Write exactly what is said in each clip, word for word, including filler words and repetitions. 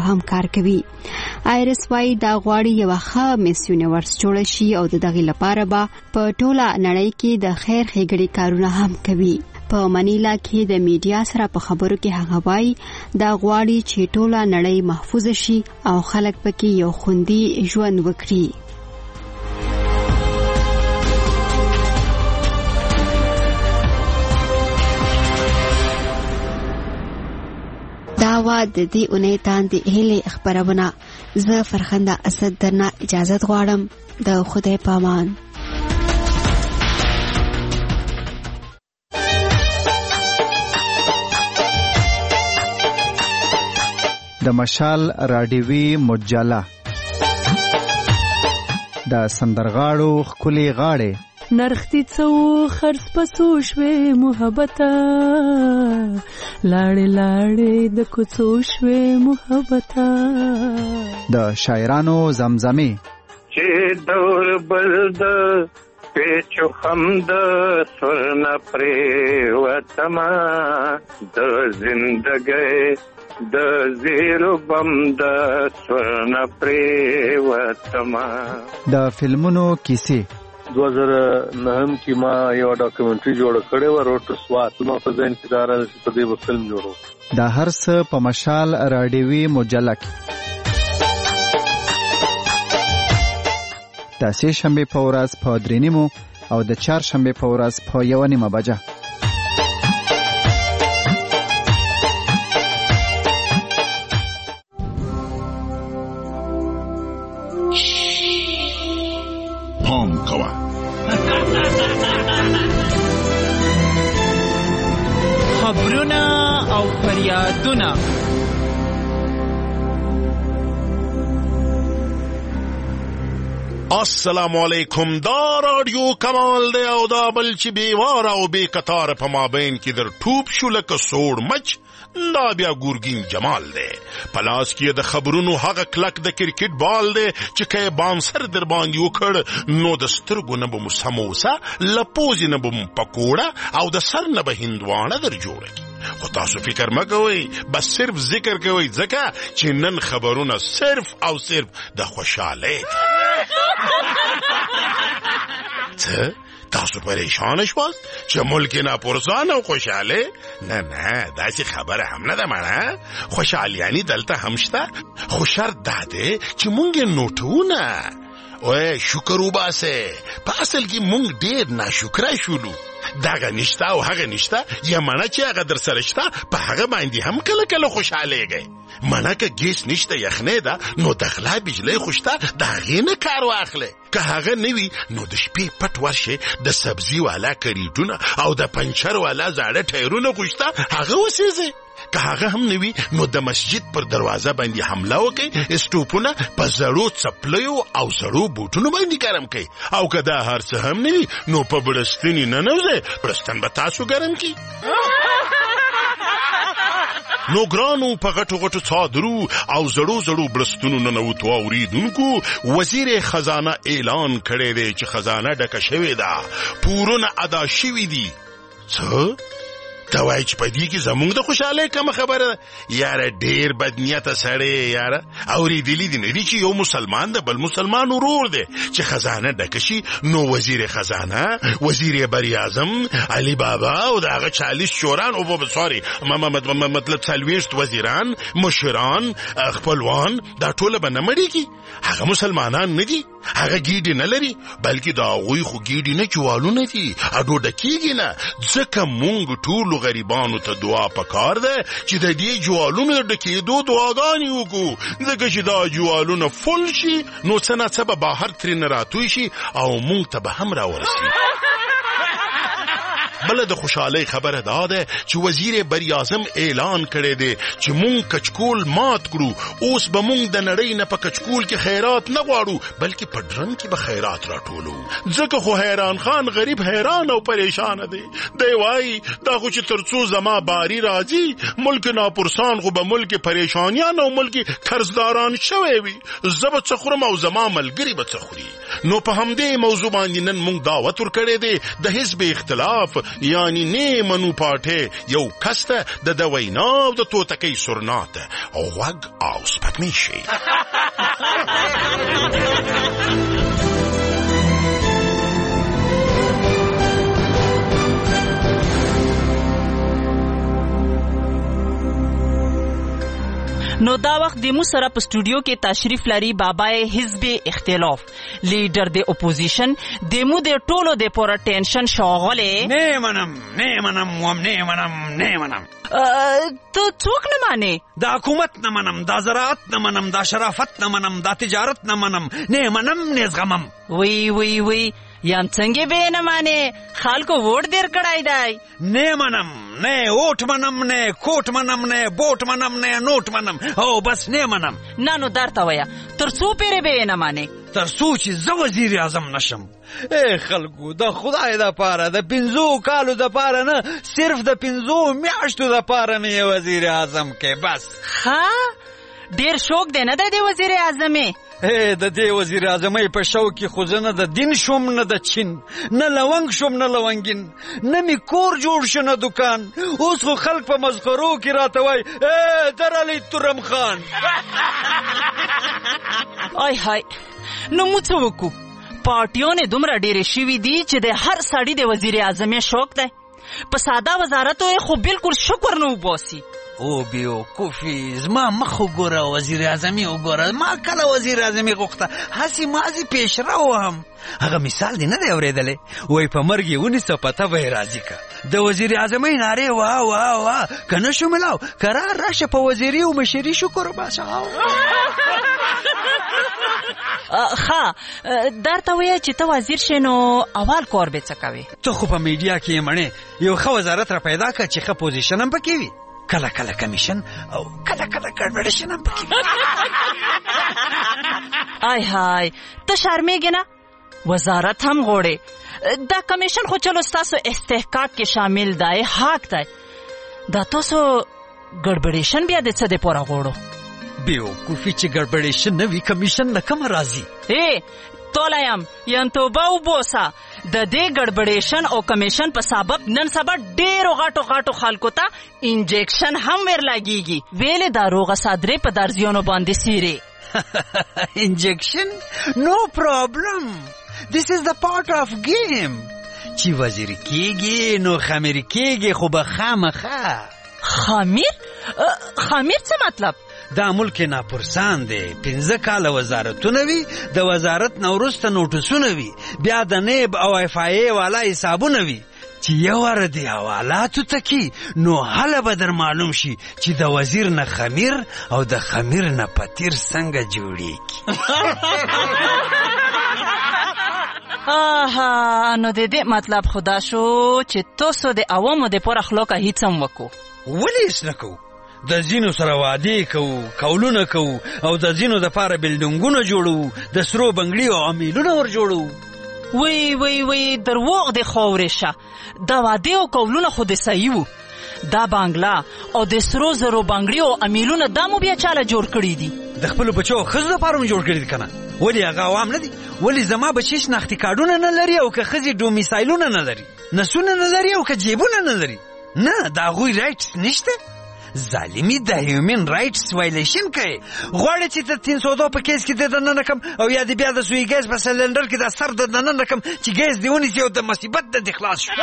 هم کار کوي. آیرس وای دا غواړي یو ښه میس یونیورس جوړ شي او د دغه لپاره به په ټوله نړۍ کې د خیر ښېګړې کارونه هم کوي. په منیلا کې د میډیا سره په خبرو کې هغه وایي دا غواړي چې ټوله نړۍ محفوظ شي او خلک پکې یو خوندي ژوند وکړي. دا وا د دې اونۍ تاندې هیلې خبرونه. زه فرخنده اسد درنه اجازه غواړم. د خدای پامان. د مشال راډیوي مجله د سندرغاړو ښکلې غاړې نرختی څو خرڅ پسو شوې محبته لاړې لاړې د کوڅو شوې محبته د شاعرانو زمزمې چې دور بل د پیچو خم د سرنا پرې وتما د زندګۍ د زیرو بم د سرنا پرې وتما. د فلمونو کیسې دو هزار نهم کې ما یو ډاکومنټري جوړ کړی و روټ سوات. ما په ځین کې دار په دې فلم جوړو. د هر څه په مشال راډیوي مجله کې د سه شنبه په ورځ په درې نیمو او د چهار شنبه په ورځ په یو نیمه بجه. پام کوه خبرونه او فریادونه السلام علیکم. دا رادیو کمال دی او دا بل چې بیوار او بی قطار په مابین کې در ټوب شو لکه سوړ مچ دا بیا ګورګین جمال دی. پلاس کې د خبرونو هغه کلک د کرکټ بال دی چې که بانسر در باندې وکړ نو د سترګو نه به مو سموسه لپوزې نه به مو پکوړه او د سر نه به هندوانه در جوړه کی. خو تاسو فکر مه کوئ، بس صرف ذکر کوئ ځکه چې نن خبرونه صرف او صرف د خوشحالۍ څه تاسو پریشان شواست چې ملک ناپرسان او خوشحاله؟ نه نه داسې خبره هم نه ده مړه. خوشحالیانی دلته هم شته، خو شرط دا دی چې مونږ نوټونه اوه شکر وباسه. په اصل کې مونږ ډېر ناشکره شولو. داغه نشته او هغه نشته، یا منه چې هغه در سره شته په هغه باندې هم کله کله خوشحالېږئ. منه که ګیس نشته یخنۍ ده نو د غلا بجلی خو شته د هغې نه کار واخلئ. که هغه نه وي نو د شپې پټ ورشئ د سبزي والا کریټونه او د پنچر والا زاړه ټایرونه خو شته هغه وسېځئ. که هغه هم نه وي نو د مسجد پر دروازه باندې حمله وکئ، اسټوپونه په زړو څپلیو او زړو بوټونو باندې ګرم کئ. او که دا هر څه هم نه وي نو په بړستنې ننوځئ، بړستن به تاسو ګرم کي. نو ګرانو په غټو غټو څادرو او زړو زړو بړستنو ننوتو اورېدونکو، وزیر خزانه اعلان کړی دی چې خزانه ډکه شوې ده، پورونه ادا شوي دي. څه ته وایي چې په دې کې زمونږ د خوشحالۍ کومه خبره ده؟ یاره ډېر بدنیته سړی یاره. اورېدلي دي نه دي چې یو مسلمان د بل مسلمان ورور دی چې خزانه ډکه شي نو وزیر خزانه، وزیر براعظم، علي بابا او د هغه چالیس شوران او سوري مطلب څلوېښت وزیران، مشران، خپلوان دا ټوله به نه مړېږي. هغه مسلمانان نه دي، هغه ګیډې نه لري، بلکې د هغوی خو ګیډې نه جوالونه دي، اډوډه کېږي نه. ځکه مونږ ټولو غریبانو ته دعا پکار ده چې د دې جوالونو د ډکېدو دعاګانې وکړو، ځکه چې دا جوالونه فل شي نو څه ناڅه به بهر ترېنه راتوی شي او مونږ ته به هم راورسي. بله د خوشحالۍ خبره دا ده چې وزیر براعظم اعلان کړی دی چې مونږ کچکول مات کړو. اوس به مونږ د نړۍ نه په کچکول کې خیرات نه غواړو بلکې په ډرم کې به خیرات راټولو. ځکه خو حیران خان غریب حیران او پریشان دی. دی وایي دا خو چې تر څو زما باری راځي ملک ناپرسان خو به ملک پریشانیان او ملک قرضداران شوی وي. زه به څه خورم او زما ملګري به څه خوري. نو په همدې موضوع باندې نن موږ دعوت ورکړی دی د حزب اختلاف یعنی نه منو پارټي یو کس ته د د وینا او د توتکۍ سرنات او غوږ او سپکمې شي. نو دا وخت د مو سره په سټوډیو کې تشریف لري بابای حزب اختلاف لیډر د اپوزیشن د مو د ټولو د پوره ټینشن شاغله نه منم نه منم وم نه منم نه منم ته څوک نه مانی؟ دا حکومت نه منم، دا زراعت نه منم، دا شرافت نه منم، دا تجارت نه منم، نه منم نه زغمم. وی وی وی یم څنګه به نه مانی؟ خلکو ووټ دیر کړای دی. نه منم نه ووټ منم نه کوټ منم نه بوټ منم نه نوټ منم او بس نه منم. نه نو درته ویا تر څو پیره به نه مانی؟ تر څو چې زه وزیر اعظم نشم. اے خلکو د خدای د پاره د پنځو کالو د پاره نه صرف د پنځو میاشتو د پاره مې وزیر اعظم کې بس. ها ډیر شوق دی نه د وزیر اعظمې؟ اے د دې وزیر اعظمې په شوق کې خو زه نه د دین شوم نه د چین نه لونګ شوم نه لونګین نه می کور جوړ شو نه دکان. اوس خو خلک په مزخرو کې راته وای اے درعلی تورم خان. آی هاي نو مو څه وکړو؟ پارټیونه دومره ډېرې شوي دي چې د هر سړي د وزیر اعظمې شوق دی. په ساده وزارتو یې خو بالکل شکر نه وباسي. او بیو کوفی زما مخ وګوره وزیر اعظمې وګوره. ما کله وزیر اعظمې غوښته هسې مازې پیش رو هم. هغه مثال دی نه دی اورېدلی وای په مرګ یې ونیسه پته به یې راضي که. د وزیر اعظمې نارې واه واه واه که نه شو ملاو قرار راشه په وزیري او مشري شکر وباسه. ښه درته وایه چې ته وزیر شې نو اول کار به څه کوې؟ ته خو په میډیا کې یې مڼې یو ښه وزارت را پیدا کړه چې ښه پوزیشن هم پکې وي. کله کله کمیشن او کله کله ګډوډیشن هم پکې وي. آی هاي ته شرمېږې نه؟ وزارت هم غواړې. دا کمیشن خو چلو ستاسو استحقاق کې شامل دی، حق دی. دا تاسو ګډوډیشن بیا د څه دپاره غواړو؟ بیوقوفي چې ګډوډیشن نه وي کمیشن له کومه راځي؟ ای توله یم یم توبه وباسه. د دې ګډوډیشن او کمیشن په سبب نن سبا ډېرو غټو غټو خلکو ته انجیکشن هم ورلګېږي. ویلې دا روغه صدرې په درزیانو باندې سیرې. انجیکشن نو پرابلم. This is the part of game. چې وزیر کېږي نو خمیر کېږي خو به خامخا. خمیر؟ خمیر څه مطلب؟ دا ملک ناپرسان دی. پنځه کاله وزارتونه وي، د وزارت نه وروسته نوټسونه وي، بیا د نیب او اف آی ای والا حسابونه وي. چې یو واره د حوالاتو ته کی نو هله به در معلوم شي چې د وزیر نه خمیر او د خمیر نه پتیر څنګه جوړیږي. آها نو د دې مطلب خدا شو چې تاسو د عوامو دپاره خلاقه هیڅ هم وکړو. ولې هیڅ نه کوو؟ د ځینو سره وعدې کوو، قولونه کوو او د ځینو دپاره بلډنګونه جوړو، د سرو بنګړي او امیلونه ور جوړو. وی وی وی دروغ د خاورې شه. دا وعدې او قولونه خو د صحیح وو. دا بانګلا او د سرو زرو بنګړي او امیلونه دا مو بیا چاله جوړ کړي دي؟ د خپلو بچو او ښځو دپاره مو جوړ کړي دي که نه؟ ولې هغه عوام نه دي؟ ولې زما بچي شناختي کارډونه نه لري او که ښځې ډومیسایلونه نه لري، نسونه نه لري او که جیبونه نه لري؟ نه د هغوی رایټس نشته. ظالمي د هیومن رایټس وایلیشن کوي. غواړي چې د تین سو دو په کیس کې د دننه کم او یا د بیا د سوی ګیس په سلندر کې د سر د دننه کم چې ګیس دی ونیسي او د مصیبت د خلاص شو.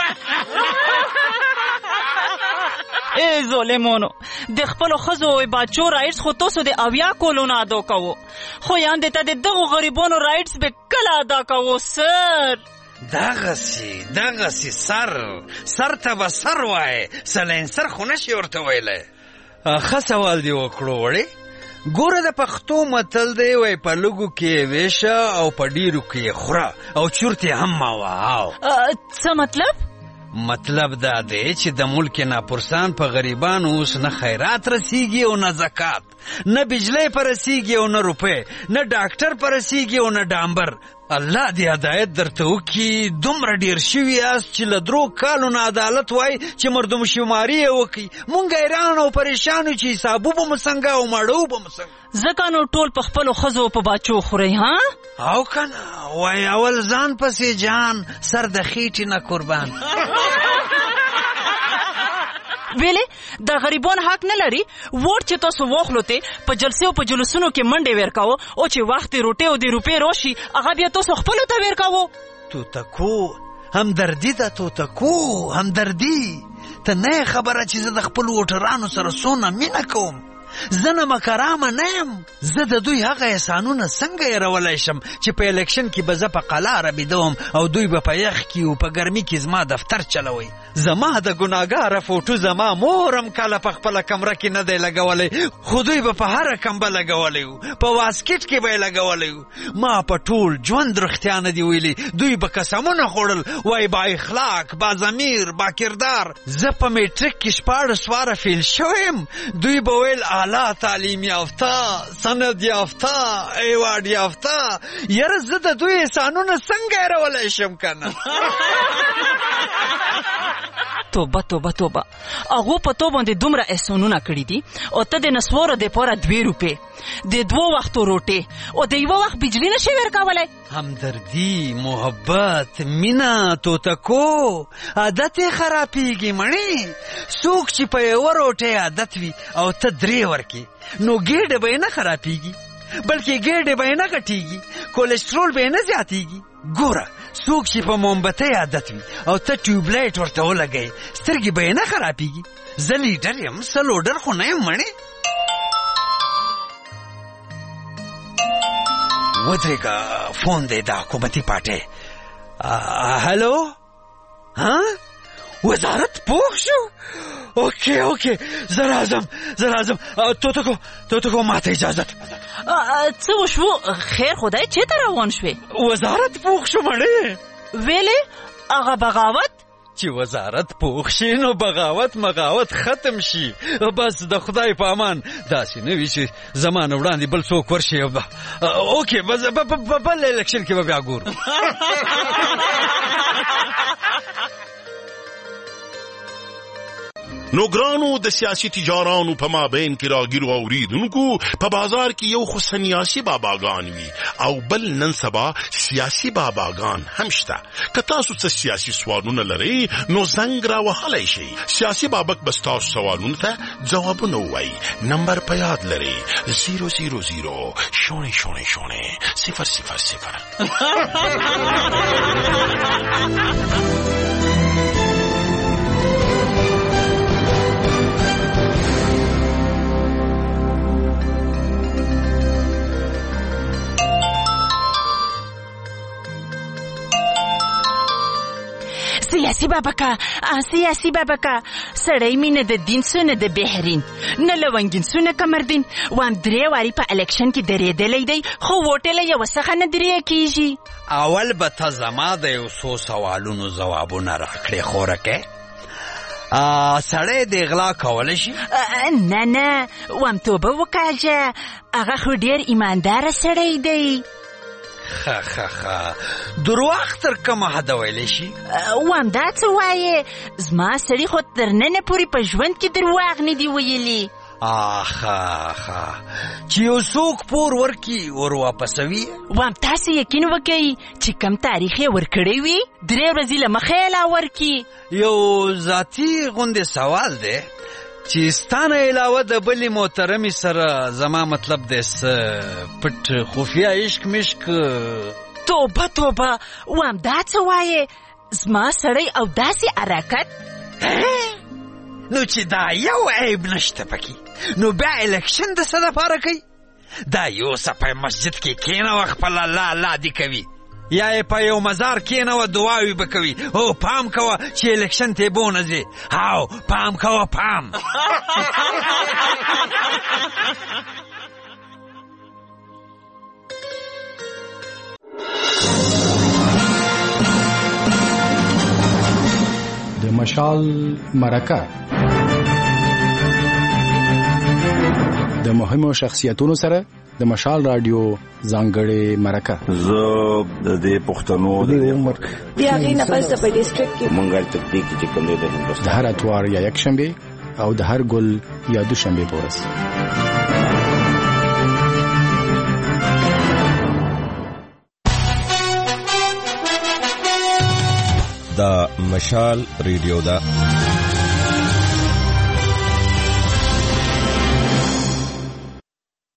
ای ظالمانو د خپلو ښځو او بچو رایټس خو تاسو د اویا کلونو ادا کوو، خو یاندې ته د دغو غریبانو رایټس به کله ادا کوو سر؟ دغسې دغسې سر سر ته به سر وایې، سلینسر خو نشي ورته ویلی. ښه سوال دی وکړو وړې. ګوره د پښتو متل دی وای په لږو کې ویشه او په ډیرو کې خوره او چورتې هم ماوه. څه مطلب؟ مطلب دا دی چې د ملک ناپرسان په غریبانو اوس نه خیرات رسیږي او نه زکات، نه بجلی پر رسیږي او نه روپۍ، نه ډاکټر پر رسیږي او نه ډامبر. الله دې هدایت درته وکړي. دومره ډېر شوي یاست چې له درو کالو نه عدالت وایي چې مردم شماري یې وکړي. مونږ حیران او پریشان یو چې حسابو به مو څنګه او ماړو به مو څنګه. ځکه نو ټول په خپلو ښځو په باچو خورئ ها؟ او که نه وایي اول ځان پسې جان سر د خېټې نه قربان. ویلې د غریبان حق نه لري ووټ چې تاسو واخلو ته په جلسې او په جلوسونو کې منډې ورکاوه او چې وخت روټې او د روپۍ راشي هغه بیا تاسو خپلو ته ورکاوه. توتکو همدردي ده توتکو همدردي. ته نه خبره چې زه د خپل ووټرانو سره څونه مینه کوم. زه نه مکرامه نه یم. زه د دوی هغه احسانونه څنګه هېرولی شم چې په الیکشن کې به زه په قلاره بیدوم او دوی به په یخ کې او په ګرمي کې زما دفتر چلوي. زما د ګناهګاره فوټو زما مورم کله په خپله کمره کې نه دی لګولی خو دوی به په هره کمبه لګولی و په واسکټ کې به یې لګولی و. ما په ټول ژوند رښتیا نه دي ویلي. دوی به قسمونه خوړل وایي با اخلاق با ضمیر با کردار. زه په میټریک کې شپاړس واره فیل شوی یم. دوی به ویل اعلی تعلیم یافته سند یافته ایوارډ یافته. یاره زه د دوی احسانونه څنګه هېرولی شم که نه. توبه توبه توبه هغو په تو باندې دومره احسانونه کړي دي او ته د نسوارو دپاره دوې روپۍ د دوو وختو روټې او د یوه وخت بجلي نشي ورکولی. همدردي محبت مینه توتکو عادت یې خرابېږي مړې. څوک چې په یوه روټۍ عادت وي او ته درې ورکې نو ګېډه به یې نه خرابېږي بلکې ګېډې به یې نه غټېږي کولسټرول به یې نه زیاتېږي. ګوره څوک چې په مومبتۍ عادت وي او ته ټیوبلایټ ورته ولګوې سترګې به یې نه خرابېږي. زه لیډر یم څه لوډر خو نه یم مړې. ودرېږه فون دی د حکومتي پارټۍ. هلو ها وزارت پوه شو. اوکې اوکې زه راځم زه راځم. توتکو توتکو ماته اجازت. څه وشو خیر خدای چېرته روان شوې؟ وزارت پوه شو مړې. ویلې هغه بغاوت چې وزارت پوه شي نو بغاوت مغاوت ختم شي. بس د خدای په امان داسې نه وي چې زما نه وړاندې بل څوک ورشي. اوکې بل الیکشن کې به بیا ګورو. نو ګرانو د سیاسي تجارانو په مابین کې راګیرو اوریدونکو په بازار کې یو خو سنیاسي باباګان وي او بل نن سبا سیاسي باباګان هم شته. که تاسو څه سیاسي سوالونه لرئ نو زنګ راوهلی شئ. سیاسي بابک به ستاسو سوالونو ته ځوابونه ووایي. نمبر په یاد لرئ زیرو زیرو زیرو شونې شونې شونې صفر صفر صفر. سیاسي بابکه سیاسي بابکه سړی مې نه د دین سو نه د بحرین نه لونګین سو نه کمردین وام درې واري په الیکشن کې درېدلی دی خو ووټ یې له یوه څخه نه درې کېږي. اول به ته زما د یو څو سوالونو ځوابونه راکړې خورکې. سړی د اغلا کولی شي؟ نه نه وام توبه وکاږه هغه خو ډېر ایمانداره سړی دی. خه خه خه درواغ تر کومه حده ویلی شي؟ وام دا څه وایې زما سړي خو تر ننه پورې په ژوند کې درواغ نه دي ویلي. آخه آخه چې یو څوک پور ورکي ور واپسوي. وام تاسو یقین وکئ چې کم تاریخ یې ورکړی وي درې ورځې له مخه یې لا ورکي. یو ذاتي غوندې سوال دی چې ستانه علاوه د بلې محترمې سره زما مطلب دی پټ خفیه عشق مشق. توبه توبه وام دا څه وایې زما سړی او داسې حرکت. نو چې دا یو عیب نشته پکې نو بیا الیکشن د څه دپاره کوي؟ دا یو څه په مسجد کې کېنوه خپل الله الله دې کوي یا یې په یو مزار کېنوه دعاوې به کوي. او پام کوه چې الیکشن ته بونه ځې. هاو پام کوه پام. د مشال مرکه د مهمو شخصیتونو سره د مشال رادیو ځانګړې مرکه زه د دې پښتنو د عمر بیا غي نه پس په ډیسټریکټ کې مونږه تطبیق چې کوم دی د هندوستان د هر اتوار یا یک شنبه او د هر ګل یا دوشنبه په ورځ دا مشال ریډیو دا